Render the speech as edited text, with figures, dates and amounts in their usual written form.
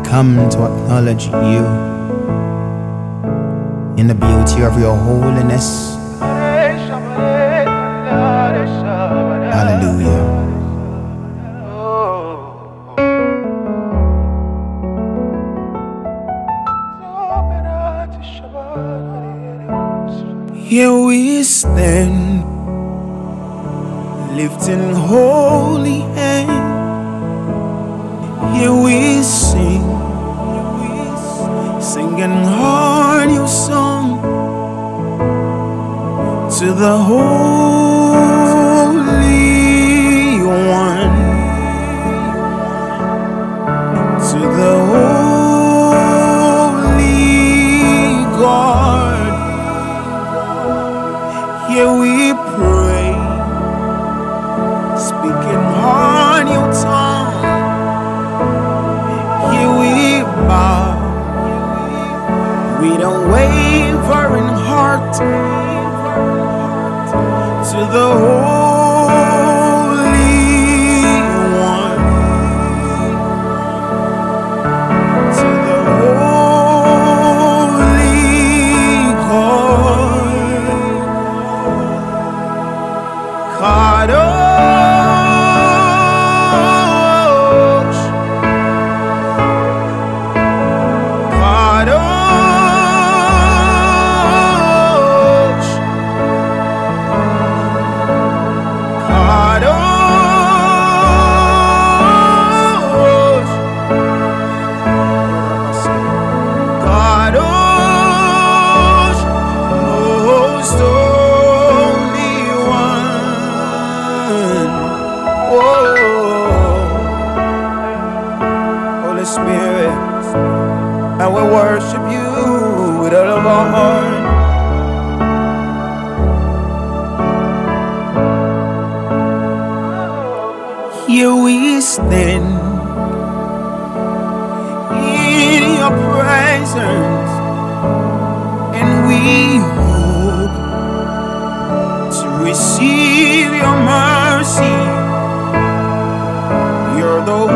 come to acknowledge you in the beauty of your holiness. Hallelujah. Here we stand, lifting holy hands. Here we sing, singing our new song to the Holy One, to the Holy God. Here we pray, speaking our new tongue. Here we bow, with a wavering heart, to the Holy One, to the Holy God. Kadosh, Kadosh, Kadosh, most holy one. Oh, Holy Spirit, and we worship you with all of our heart. Here we stand in your presence, and we hope to receive your mercy. You're the